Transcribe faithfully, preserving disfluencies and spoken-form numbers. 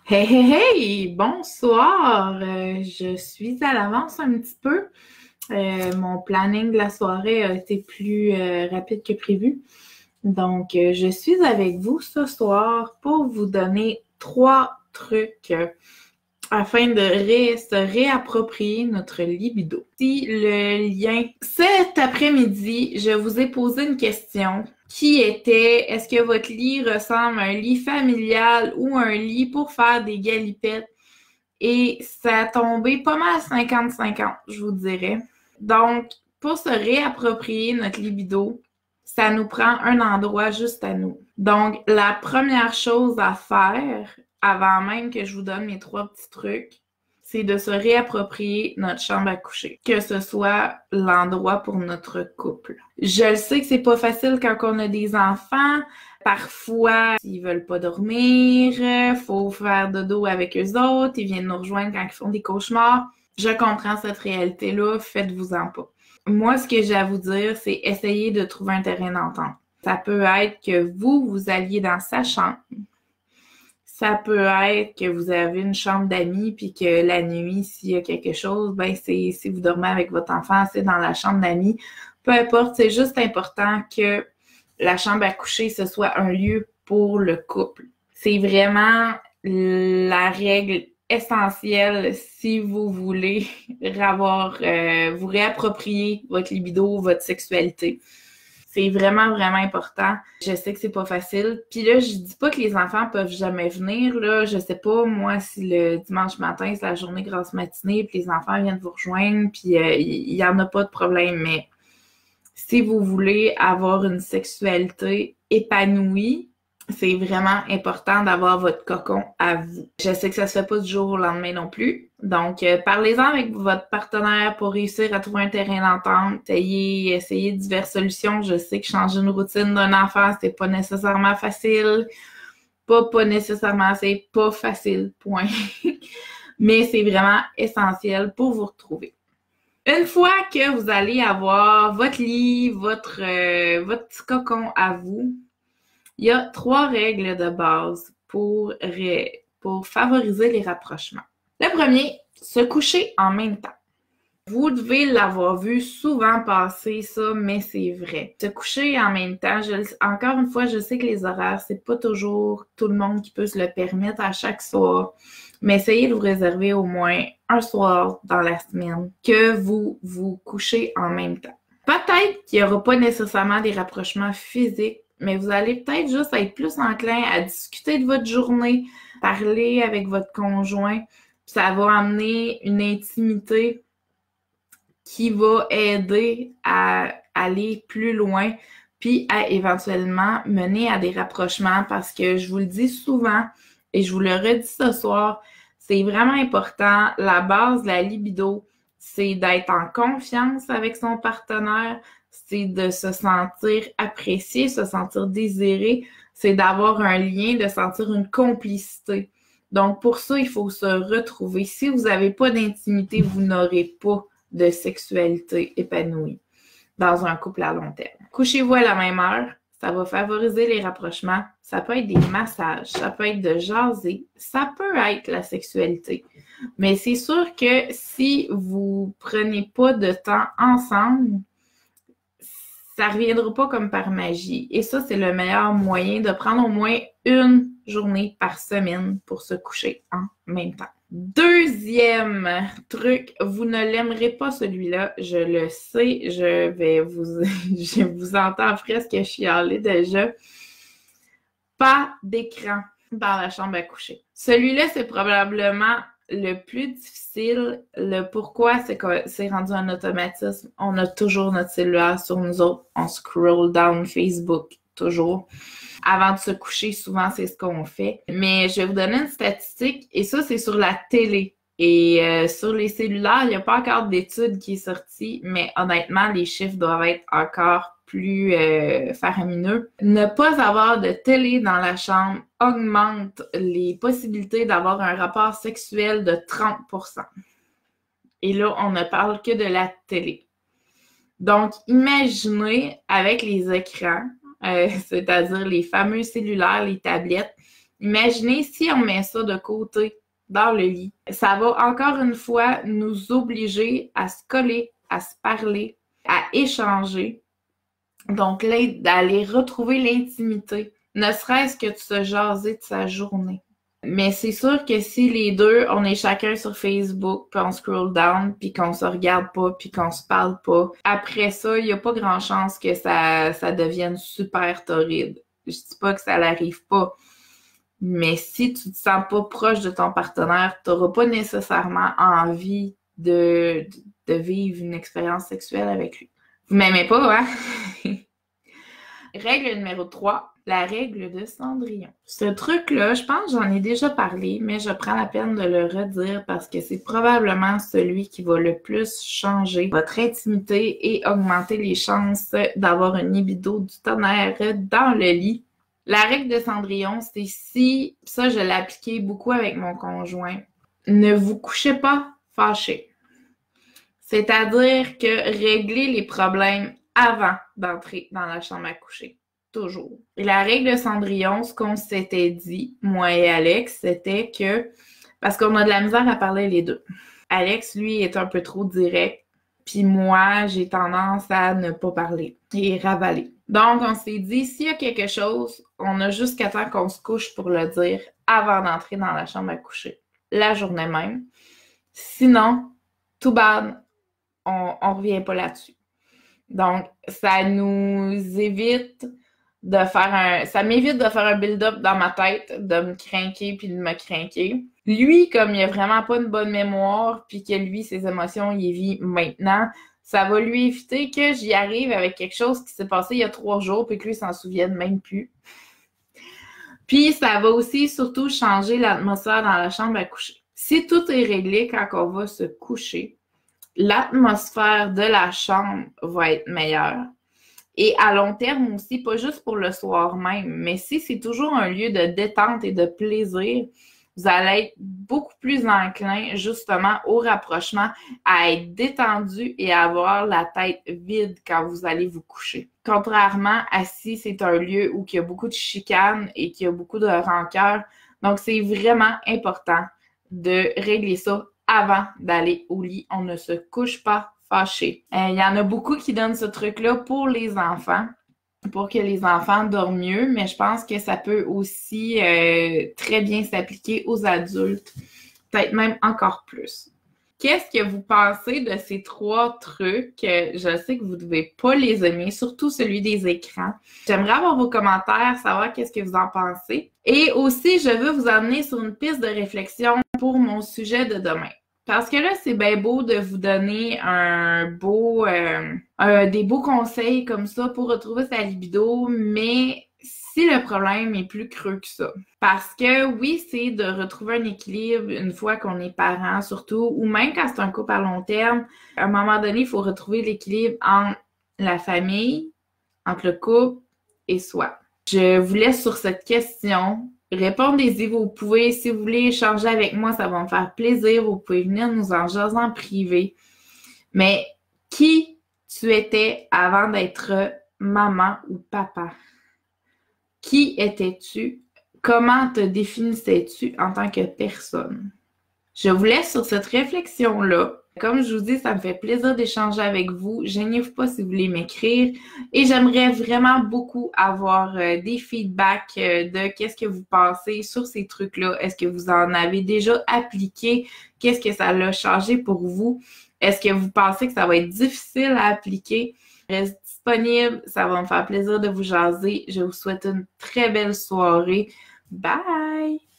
Hey, hey, hey! Bonsoir! Euh, je suis à l'avance un petit peu. Euh, mon planning de la soirée a été plus euh, rapide que prévu. Donc, euh, je suis avec vous ce soir pour vous donner trois trucs euh, afin de ré- se réapproprier notre libido. Si le lien, cet après-midi, je vous ai posé une question qui était, est-ce que votre lit ressemble à un lit familial ou un lit pour faire des galipettes? Et ça a tombé pas mal cinquante cinquante, je vous dirais. Donc, pour se réapproprier notre libido, ça nous prend un endroit juste à nous. Donc, la première chose à faire, avant même que je vous donne mes trois petits trucs, c'est de se réapproprier notre chambre à coucher, que ce soit l'endroit pour notre couple. Je le sais que c'est pas facile quand on a des enfants. Parfois, ils veulent pas dormir, faut faire dodo avec eux autres, ils viennent nous rejoindre quand ils font des cauchemars. Je comprends cette réalité-là, faites-vous-en pas. Moi, ce que j'ai à vous dire, c'est essayer de trouver un terrain d'entente. Ça peut être que vous, vous alliez dans sa chambre. Ça peut être que vous avez une chambre d'amis puis que la nuit, s'il y a quelque chose, ben c'est si vous dormez avec votre enfant, c'est dans la chambre d'amis. Peu importe, c'est juste important que la chambre à coucher, ce soit un lieu pour le couple. C'est vraiment la règle essentielle si vous voulez avoir, euh, vous réapproprier votre libido, votre sexualité. C'est vraiment, vraiment important. Je sais que c'est pas facile. Puis là, je dis pas que les enfants peuvent jamais venir, là. Je sais pas, moi, si le dimanche matin, c'est la journée grasse matinée, puis les enfants viennent vous rejoindre, puis il euh, y, y en a pas de problème. Mais si vous voulez avoir une sexualité épanouie, c'est vraiment important d'avoir votre cocon à vous. Je sais que ça se fait pas du jour au lendemain non plus. Donc, euh, parlez-en avec votre partenaire pour réussir à trouver un terrain d'entente. Essayez, essayez diverses solutions. Je sais que changer une routine d'un enfant, c'est pas nécessairement facile. Pas pas nécessairement, c'est pas facile, point. Mais c'est vraiment essentiel pour vous retrouver. Une fois que vous allez avoir votre lit, votre, euh, votre petit cocon à vous, il y a trois règles de base pour, ré, pour favoriser les rapprochements. Le premier, se coucher en même temps. Vous devez l'avoir vu souvent passer ça, mais c'est vrai. Se coucher en même temps, je, encore une fois, je sais que les horaires, c'est pas toujours tout le monde qui peut se le permettre à chaque soir, mais essayez de vous réserver au moins un soir dans la semaine que vous vous couchez en même temps. Peut-être qu'il n'y aura pas nécessairement des rapprochements physiques, mais vous allez peut-être juste être plus enclin à discuter de votre journée, parler avec votre conjoint. Ça va amener une intimité qui va aider à aller plus loin, puis à éventuellement mener à des rapprochements, parce que je vous le dis souvent, et je vous le redis ce soir, c'est vraiment important. La base de la libido, c'est d'être en confiance avec son partenaire, c'est de se sentir apprécié, se sentir désiré, c'est d'avoir un lien, de sentir une complicité. Donc, pour ça, il faut se retrouver. Si vous n'avez pas d'intimité, vous n'aurez pas de sexualité épanouie dans un couple à long terme. Couchez-vous à la même heure, ça va favoriser les rapprochements. Ça peut être des massages, ça peut être de jaser, ça peut être la sexualité. Mais c'est sûr que si vous prenez pas de temps ensemble, ça reviendra pas comme par magie. Et ça, c'est le meilleur moyen de prendre au moins une journée par semaine pour se coucher en même temps. Deuxième truc, vous ne l'aimerez pas celui-là, je le sais, je vais vous, je vous entends presque chialer déjà. Pas d'écran dans la chambre à coucher. Celui-là, c'est probablement le plus difficile. Le pourquoi, c'est que c'est rendu un automatisme. On a toujours notre cellulaire sur nous autres. On scroll down Facebook, toujours. Avant de se coucher, souvent, c'est ce qu'on fait. Mais je vais vous donner une statistique, et ça, c'est sur la télé. Et euh, sur les cellulaires, il n'y a pas encore d'étude qui est sortie, mais honnêtement, les chiffres doivent être encore plus euh, faramineux. Ne pas avoir de télé dans la chambre augmente les possibilités d'avoir un rapport sexuel de trente pour cent. Et là, on ne parle que de la télé. Donc, imaginez avec les écrans, Euh, c'est-à-dire les fameux cellulaires, les tablettes, Imaginez si on met ça de côté dans le lit. Ça va encore une fois nous obliger à se coller, à se parler, à échanger. Donc là, d'aller retrouver l'intimité, ne serait-ce que de se jaser de sa journée. Mais c'est sûr que si les deux, on est chacun sur Facebook, puis on scroll down, puis qu'on se regarde pas, puis qu'on se parle pas, après ça, il y a pas grand chance que ça, ça devienne super torride. Je dis pas que ça n'arrive pas, mais si tu te sens pas proche de ton partenaire, t'auras pas nécessairement envie de, de vivre une expérience sexuelle avec lui. Vous m'aimez pas, hein? Règle numéro trois, la règle de Cendrillon. Ce truc-là, je pense que j'en ai déjà parlé, mais je prends la peine de le redire parce que c'est probablement celui qui va le plus changer votre intimité et augmenter les chances d'avoir une libido du tonnerre dans le lit. La règle de Cendrillon, c'est si, ça je l'ai appliqué beaucoup avec mon conjoint, ne vous couchez pas fâché. C'est-à-dire que réglez les problèmes avant d'entrer dans la chambre à coucher. Toujours. Et la règle de Cendrillon, ce qu'on s'était dit, moi et Alex, c'était que, parce qu'on a de la misère à parler les deux. Alex, lui, est un peu trop direct, puis moi, j'ai tendance à ne pas parler et ravaler. Donc, on s'est dit, s'il y a quelque chose, on a jusqu'à temps qu'on se couche pour le dire avant d'entrer dans la chambre à coucher, la journée même. Sinon, tout bad, on ne revient pas là-dessus. Donc, ça nous évite de faire un... Ça m'évite de faire un build-up dans ma tête, de me craquer puis de me craquer. Lui, comme il a vraiment pas une bonne mémoire puis que lui, ses émotions, il les vit maintenant, ça va lui éviter que j'y arrive avec quelque chose qui s'est passé il y a trois jours puis que lui s'en souvienne même plus. Puis, ça va aussi surtout changer l'atmosphère dans la chambre à coucher. Si tout est réglé quand on va se coucher, l'atmosphère de la chambre va être meilleure. Et à long terme aussi, pas juste pour le soir même, mais si c'est toujours un lieu de détente et de plaisir, vous allez être beaucoup plus enclin justement au rapprochement, à être détendu et à avoir la tête vide quand vous allez vous coucher. Contrairement à si c'est un lieu où il y a beaucoup de chicanes et qu'il y a beaucoup de rancœur. Donc, c'est vraiment important de régler ça avant d'aller au lit. On ne se couche pas fâché. Il euh, y en a beaucoup qui donnent ce truc-là pour les enfants, pour que les enfants dorment mieux, mais je pense que ça peut aussi euh, très bien s'appliquer aux adultes, peut-être même encore plus. Qu'est-ce que vous pensez de ces trois trucs? Je sais que vous ne devez pas les aimer, surtout celui des écrans. J'aimerais avoir vos commentaires, savoir qu'est-ce que vous en pensez. Et aussi, je veux vous emmener sur une piste de réflexion pour mon sujet de demain. Parce que là, c'est bien beau de vous donner un beau, euh, un, des beaux conseils comme ça pour retrouver sa libido, mais si le problème est plus creux que ça. Parce que oui, c'est de retrouver un équilibre une fois qu'on est parent, surtout, ou même quand c'est un couple à long terme. À un moment donné, il faut retrouver l'équilibre entre la famille, entre le couple et soi. Je vous laisse sur cette question. Répondez-y, vous pouvez, si vous voulez échanger avec moi, ça va me faire plaisir. Vous pouvez venir nous en jaser en privé. Mais qui tu étais avant d'être maman ou papa? Qui étais-tu? Comment te définissais-tu en tant que personne? Je vous laisse sur cette réflexion-là. Comme je vous dis, ça me fait plaisir d'échanger avec vous. Gênez-vous pas si vous voulez m'écrire. Et j'aimerais vraiment beaucoup avoir euh, des feedbacks euh, de qu'est-ce que vous pensez sur ces trucs-là. Est-ce que vous en avez déjà appliqué? Qu'est-ce que ça a changé pour vous? Est-ce que vous pensez que ça va être difficile à appliquer? Reste disponible. Ça va me faire plaisir de vous jaser. Je vous souhaite une très belle soirée. Bye!